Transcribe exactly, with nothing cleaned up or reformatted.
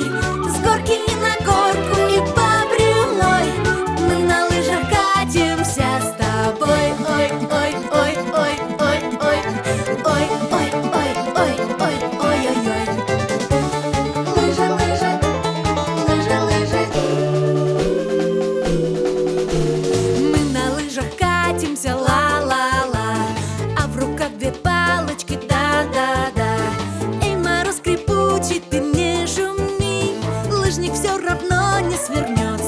с горки на горку и по прямой. Мы на лыжах катимся с тобой. Ой, ой, ой, ой, ой, ой, ой, ой, ой, ой, ой, ой, ой, ой. Лыжи, лыжи, лыжи, лыжи. Мы на лыжах катимся, ла-ла-ла, а в руках две палочки, да-да-да. Эй, мороз скрипучий, ты не шуми, лыжник все равно не свернется.